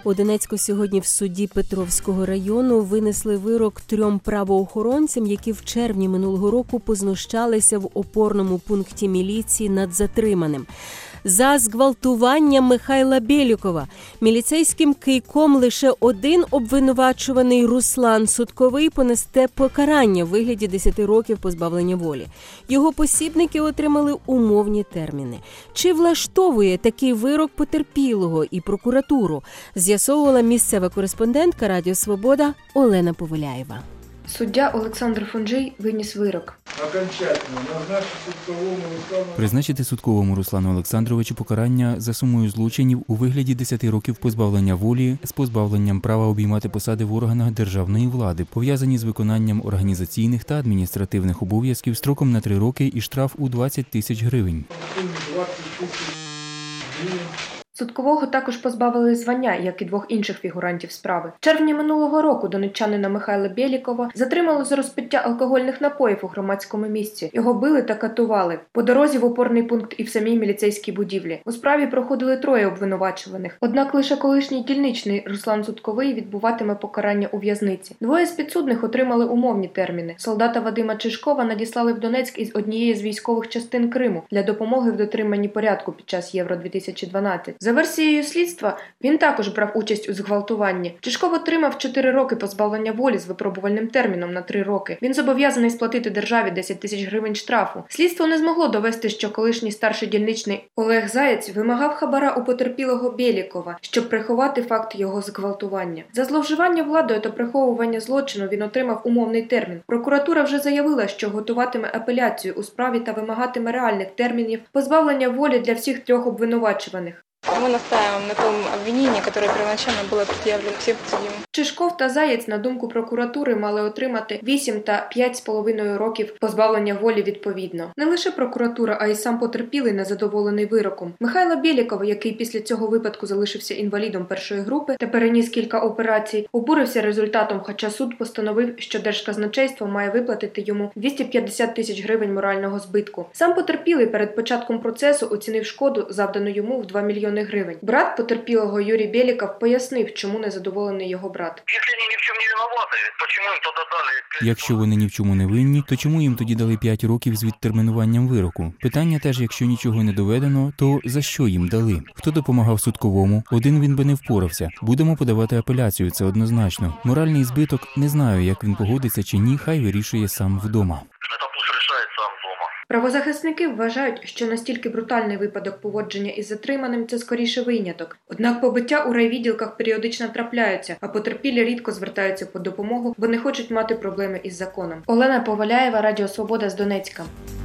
У Донецьку сьогодні в суді Петровського району винесли вирок 3 правоохоронцям, які в червні минулого року познущалися в опорному пункті міліції над затриманим. За зґвалтування Михайла Бєлікова міліцейським кийком лише один обвинувачуваний Руслан Сутковий понесе покарання в вигляді 10 років позбавлення волі. Його посібники отримали умовні терміни. Чи влаштовує такий вирок потерпілого і прокуратуру, з'ясовувала місцева кореспондентка Радіо Свобода Олена Повеляєва. Суддя Олександр Фунджій виніс вирок. Призначити Сутковому Руслану Олександровичу покарання за сумою злочинів у вигляді 10 років позбавлення волі з позбавленням права обіймати посади в органах державної влади, пов'язані з виконанням організаційних та адміністративних обов'язків строком на 3 роки і штраф у 20 тисяч гривень. Суткового також позбавили звання, як і 2 інших фігурантів справи. В червні минулого року донеччанина Михайла Бєлікова затримали за розпиття алкогольних напоїв у громадському місці. Його били та катували. По дорозі в опорний пункт і в самій міліцейській будівлі. У справі проходили 3 обвинувачуваних. Однак лише колишній дільничний Руслан Сутковий відбуватиме покарання у в'язниці. 2 з підсудних отримали умовні терміни. Солдата Вадима Чижкова надіслали в Донецьк із однієї з військових частин Криму для допомоги в дотриманні порядку під час Євро-2012. За версією слідства, він також брав участь у зґвалтуванні. Чижков отримав 4 роки позбавлення волі з випробувальним терміном на 3 роки. Він зобов'язаний сплатити державі 10 тисяч гривень штрафу. Слідство не змогло довести, що колишній старший дільничний Олег Заєць вимагав хабара у потерпілого Бєлікова, щоб приховати факт його зґвалтування. За зловживання владою та приховування злочину він отримав умовний термін. Прокуратура вже заявила, що готуватиме апеляцію у справі та вимагатиме реальних термінів позбавлення волі для всіх 3 обвинувачуваних. Мы настаиваем на том обвинении, которое первоначально было предъявлено всем подсудимым. Чижков та Заєць, на думку прокуратури, мали отримати 8 та 5,5 років позбавлення волі відповідно. Не лише прокуратура, а й сам потерпілий незадоволений вироком. Михайла Бєлікова, який після цього випадку залишився інвалідом 1-ї групи та переніс кілька операцій, обурився результатом, хоча суд постановив, що Держказначейство має виплатити йому 250 тисяч гривень морального збитку. Сам потерпілий перед початком процесу оцінив шкоду, завдану йому в 2 мільйони гривень. Брат потерпілого Юрій Бєліков пояснив, чому незадоволений його брат. Якщо вони ні в чому не винні, то чому їм тоді дали 5 років з відтермінуванням вироку? Питання теж, якщо нічого не доведено, то за що їм дали? Хто допомагав Сутковому? Один він би не впорався. Будемо подавати апеляцію, це однозначно. Моральний збиток, не знаю, як він погодиться чи ні, хай вирішує сам вдома. Правозахисники вважають, що настільки брутальний випадок поводження із затриманим – це скоріше виняток. Однак побиття у райвідділках періодично трапляються, а потерпілі рідко звертаються по допомогу, бо не хочуть мати проблеми із законом. Олена Повеляєва, Радіо Свобода з Донецька.